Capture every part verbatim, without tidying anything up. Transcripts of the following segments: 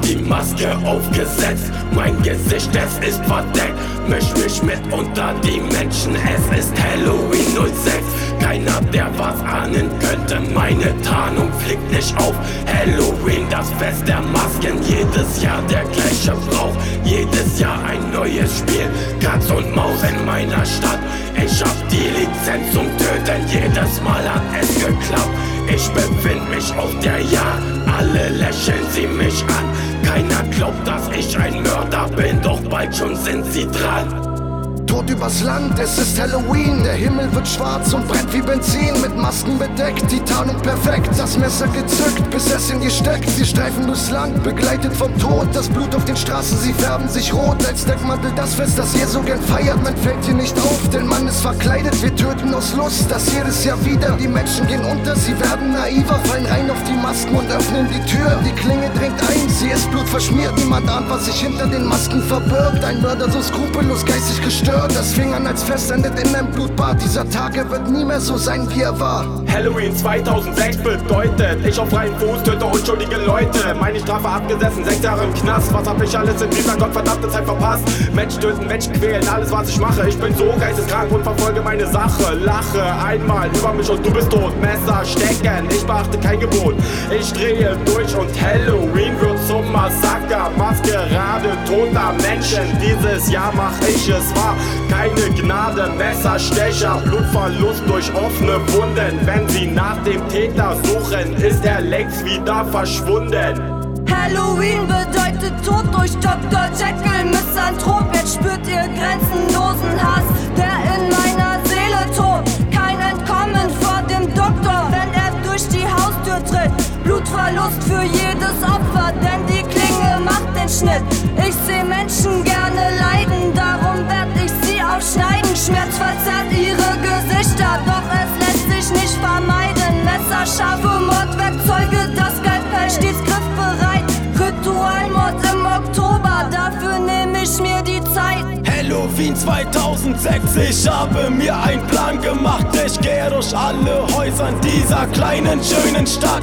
die Maske aufgesetzt, mein Gesicht, es ist verdeckt. Misch mich mit unter die Menschen, es ist Halloween null sechs. Keiner, der was ahnen könnte, meine Tarnung fliegt nicht auf. Halloween, das Fest der Masken, jedes Jahr der gleiche Brauch. Jedes Jahr ein neues Spiel, Katz und Maus in meiner Stadt. Ich hab die Lizenz zum Töten, jedes Mal hat es geklappt. Ich befind mich auf der Jagd, alle lächeln sie mich an. Keiner glaubt, dass ich ein Mörder bin, doch bald schon sind sie dran. Tod übers Land, es ist Halloween. Der Himmel wird schwarz und brennt wie Benzin. Mit Masken bedeckt, die Tarnung perfekt. Das Messer gezückt, bis es in dir steckt. Sie streifen durchs Land, begleitet vom Tod. Das Blut auf den Straßen, sie färben sich rot. Als Deckmantel das Fest, das ihr so gern feiert. Man fällt hier nicht auf, denn man ist verkleidet. Wir töten aus Lust, das jedes Jahr wieder. Die Menschen gehen unter, sie werden naiver. Fallen rein auf die Masken und öffnen die Tür. Die Klinge dringt ein, sie ist blutverschmiert. Niemand ahnt, was sich hinter den Masken verbirgt. Ein Mörder so skrupellos, geistig gestört. Das Fingern als Fest endet in einem Blutbad. Dieser Tag, er wird nie mehr so sein, wie er war. Halloween zweitausendsechs bedeutet, ich auf freien Fuß töte unschuldige Leute. Meine Strafe abgesessen, sechs Jahre im Knast. Was hab ich alles in dieser gottverdammten Zeit verpasst? Mensch töten, Mensch quälen, alles was ich mache. Ich bin so geisteskrank und verfolge meine Sache. Lache einmal über mich und du bist tot. Messer stecken, ich beachte kein Gebot. Ich drehe durch und Halloween wird zum Massaker. Maskerade toter Menschen, dieses Jahr mach ich es wahr. Keine Gnade, Messerstecher, Blutverlust durch offene Wunden. Wenn sie nach dem Täter suchen, ist er längst wieder verschwunden. Halloween bedeutet Tod durch Doktor Jekyll, Misanthrop. Jetzt spürt ihr grenzenlosen Hass, der in meiner Seele tobt. Kein Entkommen vor dem Doktor, wenn er durch die Haustür tritt. Blutverlust für jedes Opfer, denn die Klinge macht den Schnitt. Ich seh Menschen gerne leiden, darum werd ich sie aufschneiden. Schmerz verzerrt ihre Gesichter, doch es lässt sich nicht vermeiden. Messerscharfe Mordwerkzeuge, das Skalpell stets griffbereit. Ritualmord im Oktober, dafür nehm ich mir die Zeit. Halloween zweitausendsechs, ich habe mir einen Plan gemacht. Ich gehe durch alle Häuser in dieser kleinen, schönen Stadt.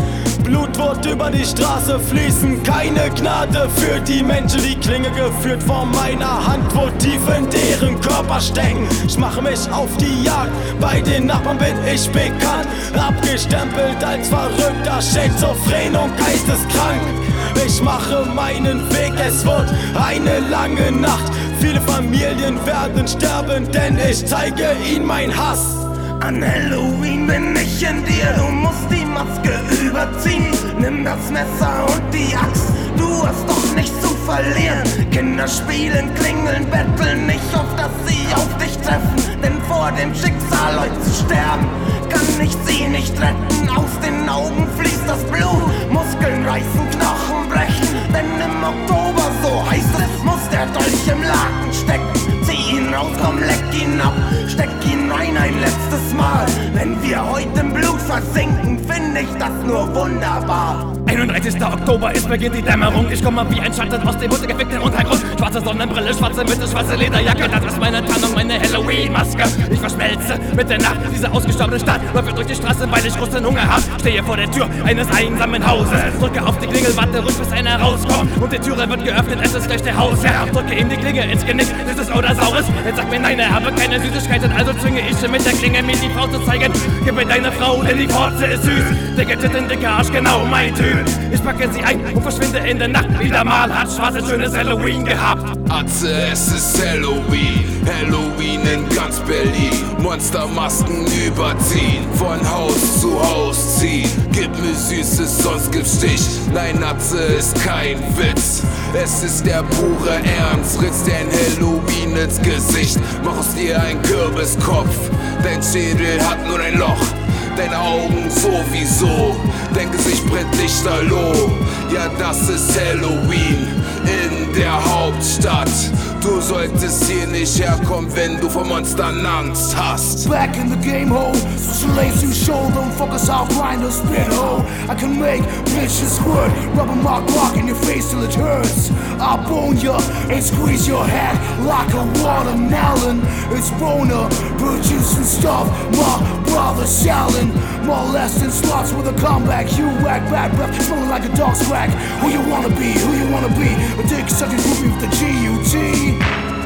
Blut wird über die Straße fließen, keine Gnade für die Menschen. Die Klinge geführt von meiner Hand, wo tief in deren Körper stecken. Ich mache mich auf die Jagd, bei den Nachbarn bin ich bekannt. Abgestempelt als verrückter, schizophren und geisteskrank. Ich mache meinen Weg, es wird eine lange Nacht. Viele Familien werden sterben, denn ich zeige ihnen mein Hass. An Halloween bin ich in dir, du musst die Maske überziehen. Nimm das Messer und die Axt, du hast doch nichts zu verlieren. Kinder spielen, klingeln, betteln nicht auf, dass sie auf dich treffen. Denn vor dem Schicksal euch zu sterben, kann ich sie nicht retten. Aus den Augen fließt das Blut, Muskeln reißen, Knochen brechen. Denn im Oktober, so heißt es, muss der Dolch im Laken stecken. Zieh ihn raus, komm, leck ihn ab, steck ihn rein ein letztes Mal. Wenn wir heute im Blut versinken, finde ich das nur wunderbar. einunddreißigster Oktober ist beginnt die Dämmerung. Ich komme wie ein Schatten aus dem untergefickten Untergrund. Schwarze Sonnenbrille, schwarze Mütze, schwarze Lederjacke. Das ist meine Tarnung, meine Halloween-Maske. Ich verschmelze mit der Nacht dieser ausgestorbenen Stadt. Läufe durch die Straße, weil ich großen Hunger hab. Stehe vor der Tür eines einsamen Hauses. Drücke auf die Klingel, warte ruhig, bis einer rauskommt. Und die Türe wird geöffnet, es ist gleich der Hausherr. Drücke ihm die Klinge ins Genick, süßes oder saures. Er sagt mir nein, er habe keine Süßigkeiten. Also zwinge ich ihn mit der Klinge, mir die Frau zu zeigen. Gib mir deine Frau, denn die Fotze ist süß. Dicke Titten, dicker Arsch, genau mein Typ. Ich packe sie ein und verschwinde in der Nacht. Wieder mal hat schwarzes schönes Halloween gehabt. Atze, es ist Halloween, Halloween in ganz Berlin. Monstermasken überziehen, von Haus zu Haus ziehen. Gib mir Süßes, sonst gibt's Stich. Nein, Atze ist kein Witz, es ist der pure Ernst. Ritz dir ein Halloween ins Gesicht, mach aus dir einen Kürbiskopf. Dein Schädel hat nur ein Loch, deine Augen sowieso. Dein Gesicht brennt lichterloh. Ja, das ist Halloween in der Hauptstadt. Du solltest hier nicht herkommen, wenn du vor Monstern Angst hast. Back in the game, ho, switch your lanes to show. Don't focus, I'll grind or spin, ho. I can make bitches squirt, rubber mark rock in your face till it hurts. I'll bone ya and squeeze your head like a watermelon. It's boner, producing stuff, my brother selling. Molesting slots with a comeback. You whack back breath, smelling like a dog's crack. Who you wanna be, who you Dick sucking groupie with the G U T.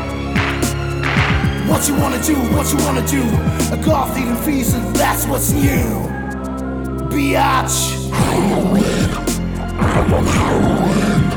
What you wanna do, what you wanna do? A goth eating feast and that's what's new. Biatch. Heroin. I want heroin.